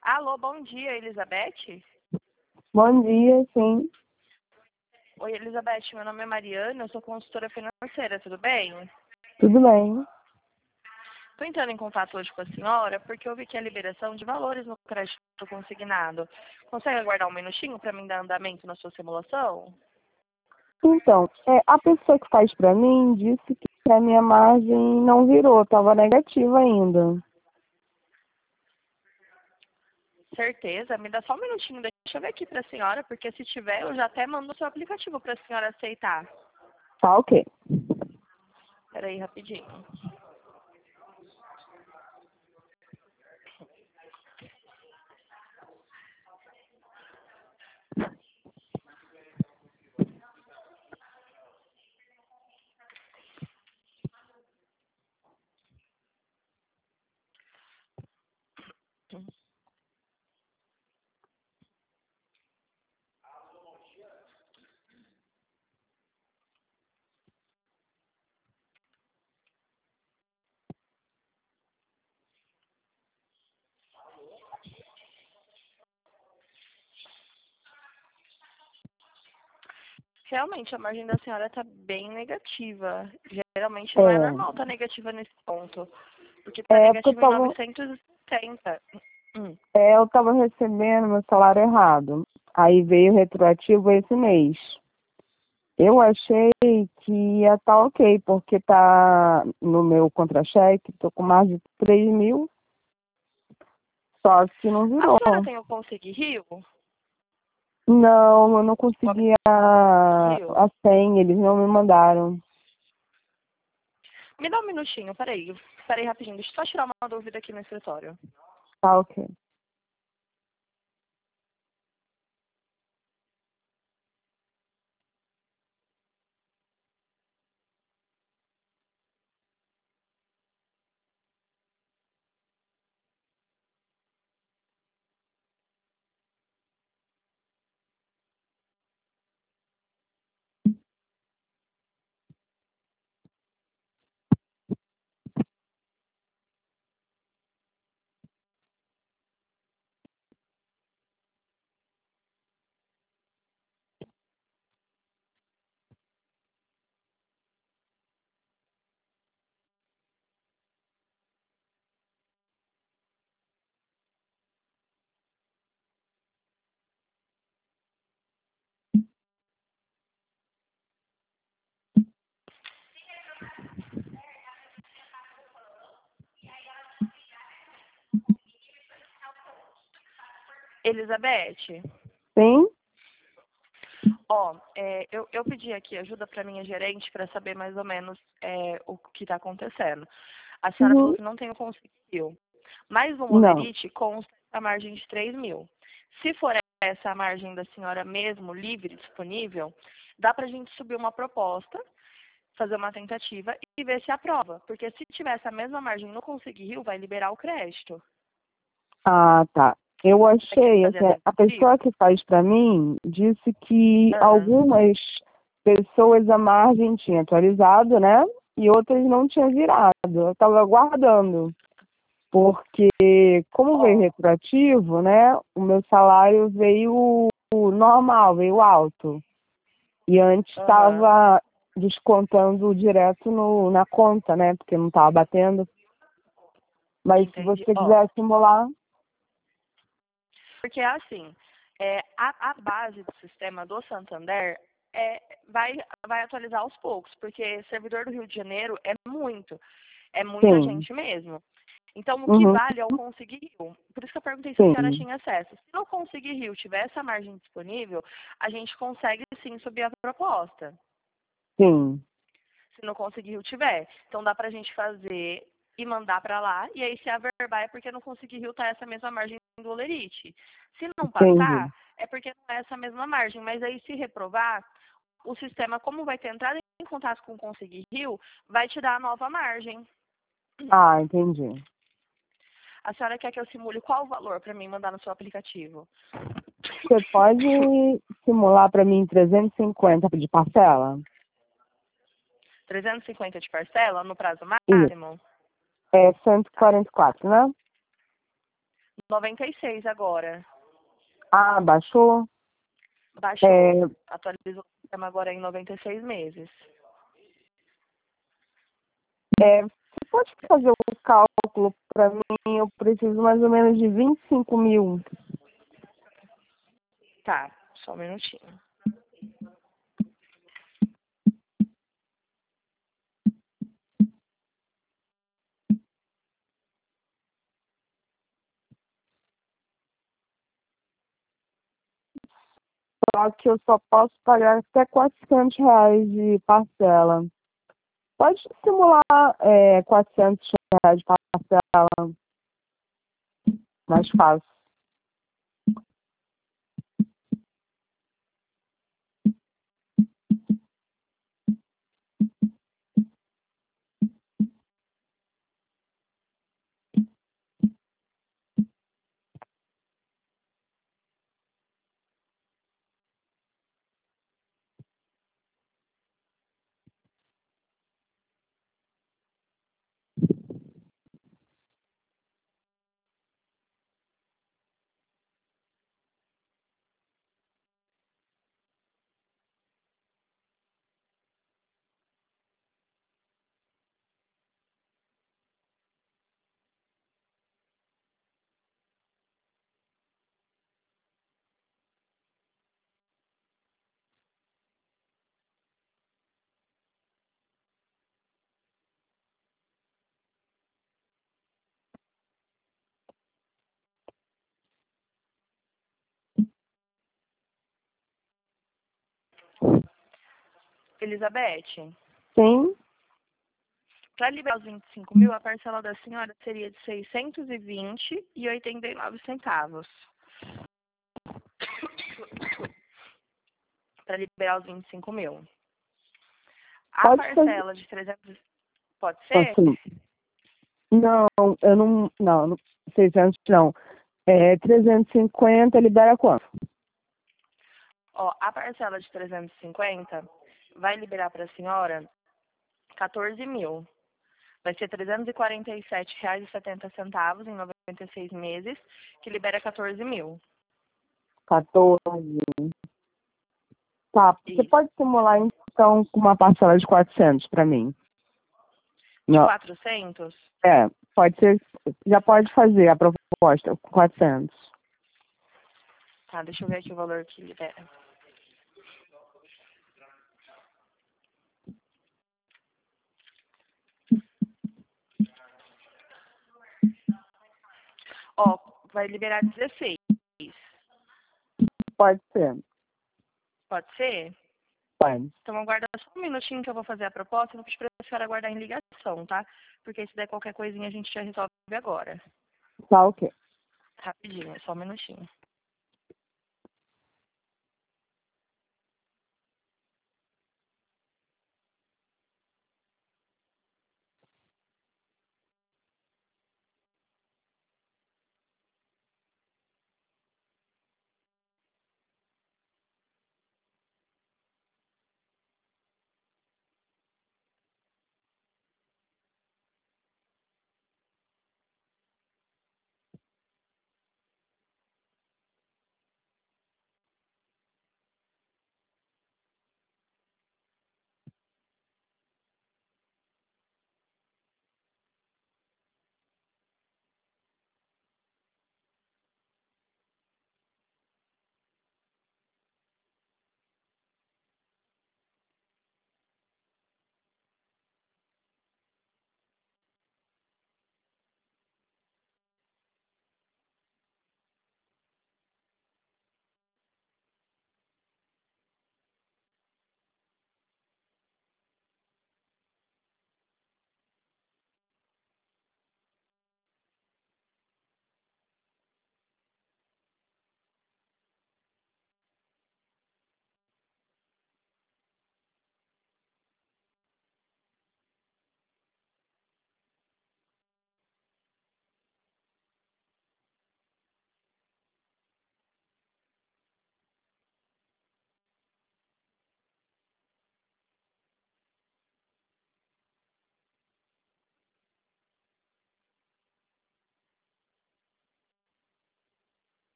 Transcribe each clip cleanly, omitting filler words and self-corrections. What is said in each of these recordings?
Alô, bom dia, Elizabeth? Bom dia, sim. Oi, Elizabeth, meu nome é Mariana, eu sou consultora financeira, tudo bem? Tudo bem? Estou entrando em contato hoje com a senhora porque eu vi que a liberação de valores no crédito consignado. Consegue aguardar um minutinho para mim dar andamento na sua simulação? Então, a pessoa que faz para mim disse que a minha margem não virou, estava negativa ainda. Certeza, me dá só um minutinho, deixa eu ver aqui para a senhora, porque se tiver eu já até mando o seu aplicativo para a senhora aceitar. Tá ok. Espera aí, rapidinho. Realmente, a margem da senhora está bem negativa. Geralmente não é normal estar negativa nesse ponto. Porque está Porque negativa em 970. eu estava recebendo meu salário errado. Aí veio retroativo esse mês. Eu achei que ia estar ok, porque tá no meu contra-cheque, tô com mais de 3.000, só que não A virou. senhora tem o Consegui Rio? Não, eu não consegui Rio? a senha, eles não me mandaram. Me dá um minutinho, peraí. Peraí rapidinho, deixa eu só tirar uma dúvida aqui no escritório. Tá ok. Elizabeth? Sim? Ó, eu pedi aqui ajuda para minha gerente para saber mais ou menos o que está acontecendo. A senhora falou Uhum. que não tem o Consegui Rio. Mas no Não. Molerite consta a margem de 3.000. Se for essa a margem da senhora mesmo, livre, disponível, dá para a gente subir uma proposta, fazer uma tentativa e ver se aprova. Porque se tiver essa mesma margem no Consegui Rio, vai liberar o crédito. Ah, tá. Eu Você quer achei, fazer a assim, a tentativa? pessoa que faz para mim disse que Ah, algumas pessoas a margem tinha atualizado, né? E outras não tinha virado. Eu estava aguardando, porque como veio ó, retroativo, né? O meu salário veio normal, veio alto. E antes aham, estava descontando direto na conta, né? Porque não estava batendo. Mas se entendi. você Ó, quiser simular, porque assim, a base do sistema do Santander vai atualizar aos poucos, porque servidor do Rio de Janeiro é muita sim. gente mesmo. Então, o que Uhum, vale é o Consegui Rio. Por isso que eu perguntei se a senhora sim, tinha acesso. Se no Consegui Rio tiver essa margem disponível, a gente consegue sim subir a proposta. sim, Se no Consegui Rio tiver. Então, dá pra gente fazer e mandar para lá. E aí, se averbar, é porque no Consegui Rio tá essa mesma margem do Olerite. Se não entendi. passar, é porque não é essa mesma margem. Mas aí, se reprovar, o sistema, como vai ter entrado em contato com o Consegui Rio, vai te dar a nova margem. Ah, entendi. A senhora quer que eu simule qual o valor para mim mandar no seu aplicativo? Você pode simular para mim 350 de parcela? 350 de parcela no prazo Isso. máximo? É Tá. 144, né? 96 agora. Ah, baixou? Baixou. É, Atualizou o sistema agora em 96 meses. você pode fazer o cálculo para mim? Eu preciso mais ou menos de 25 mil. Tá, só um minutinho. Só que eu só posso pagar até R$ 400 de parcela. Pode simular R$ 400 de parcela, mais fácil. Elizabeth, Sim? para liberar os 25 mil, a parcela da senhora seria de 620,89 centavos. Para liberar os 25 mil. A Pode parcela de 300... Pode ser? Assim, não, eu não, 600 não. 350 libera quanto? Ó, a parcela de 350 vai liberar para a senhora 14 mil. Vai ser R$ 347,70 em 96 meses, que libera 14 mil. 14. Tá, você Isso. pode simular então com uma parcela de 400 para mim? De Não, 400? pode ser, já pode fazer a proposta com 400. Tá, deixa eu ver aqui o valor que libera. Ó, vai liberar 16. Pode ser, Pode ser? pode. Então aguarda só um minutinho que eu vou fazer a proposta. Eu vou pedir para a senhora aguardar em ligação, tá? Porque se der qualquer coisinha a gente já resolve agora. Tá ok. Rapidinho, é só um minutinho.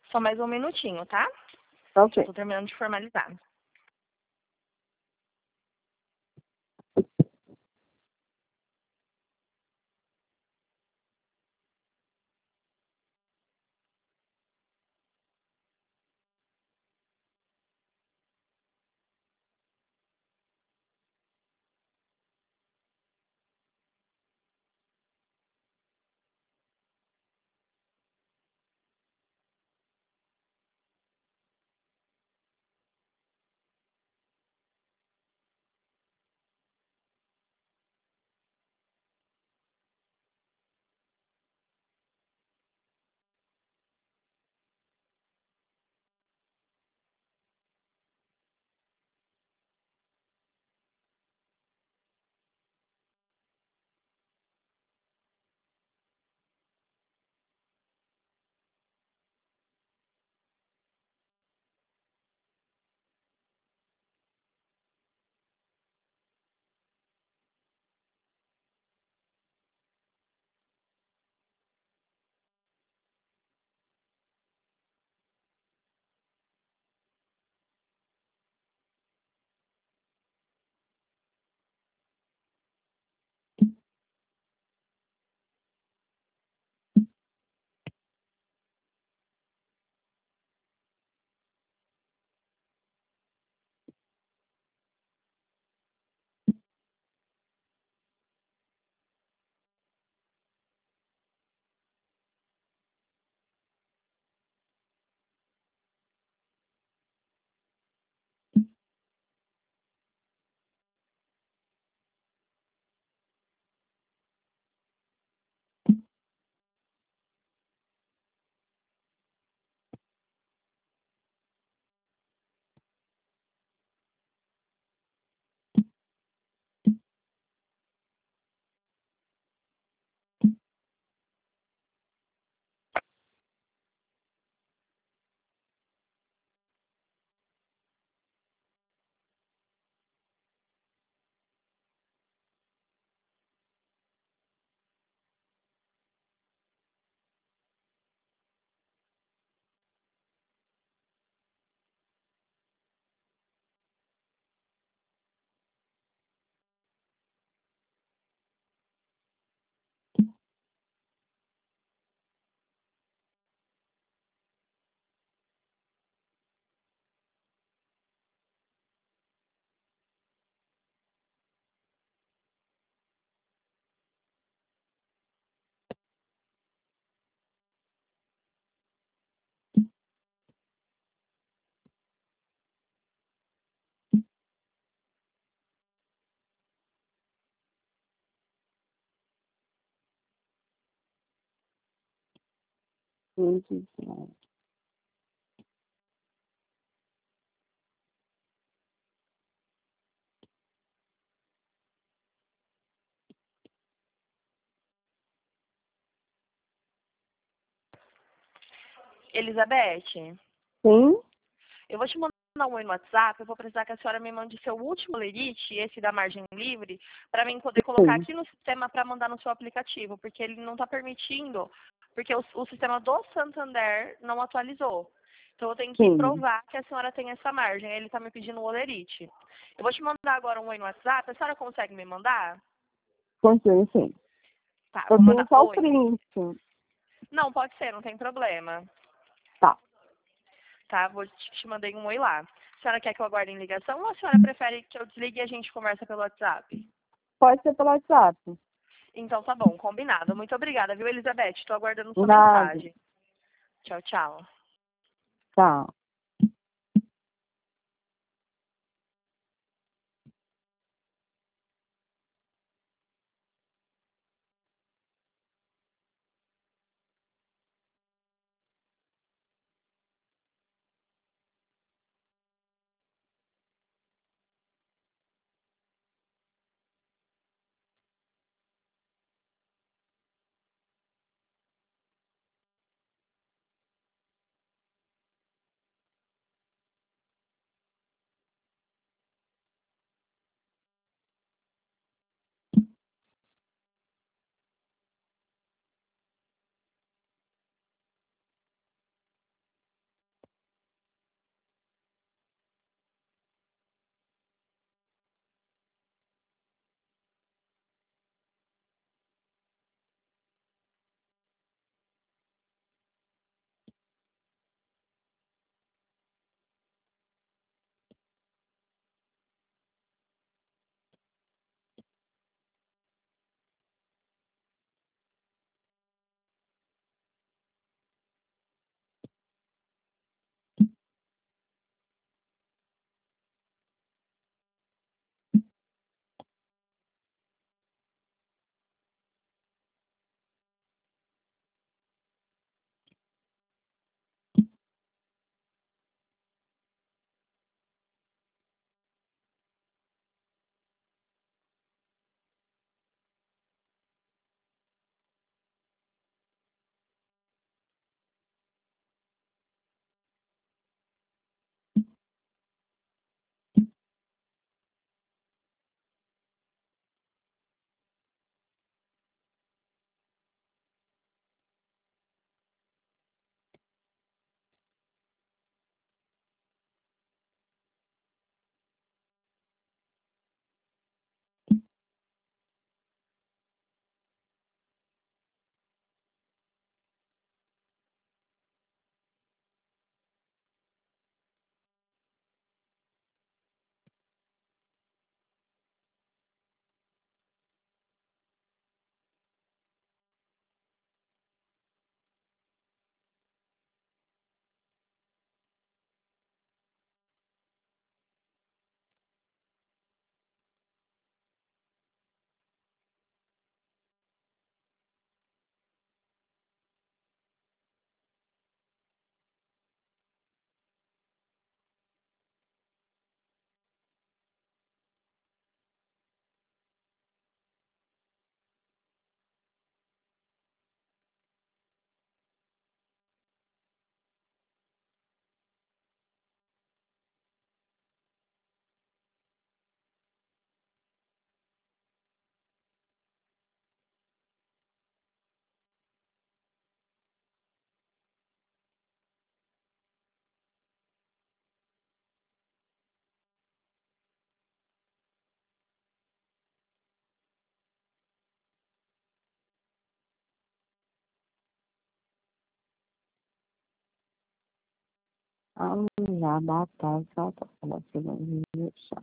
Só mais um minutinho, tá? Ok. Estou terminando de formalizar. Elizabeth, Sim? eu vou te mandar um oi no WhatsApp. Eu vou precisar que a senhora me mande seu último lerite, esse da margem livre, para mim poder colocar Sim. aqui no sistema para mandar no seu aplicativo, porque ele não está permitindo, porque o sistema do Santander não atualizou. Então eu tenho que Sim. provar que a senhora tem essa margem. Aí ele está me pedindo o olerite. Eu vou te mandar agora um oi no WhatsApp. A senhora consegue me mandar? Consigo, sim. Tá, Eu vou tenho mandar só o oi. print. Não, pode ser, não tem problema. Tá. Tá, te mandei um oi lá. A senhora quer que eu aguarde em ligação ou a senhora prefere que eu desligue e a gente conversa pelo WhatsApp? Pode ser pelo WhatsApp. Então tá bom, combinado. Muito obrigada, viu, Elizabeth? Estou aguardando sua Nada. mensagem. Tchau, tchau. Tá. Já batata, para segunda chá.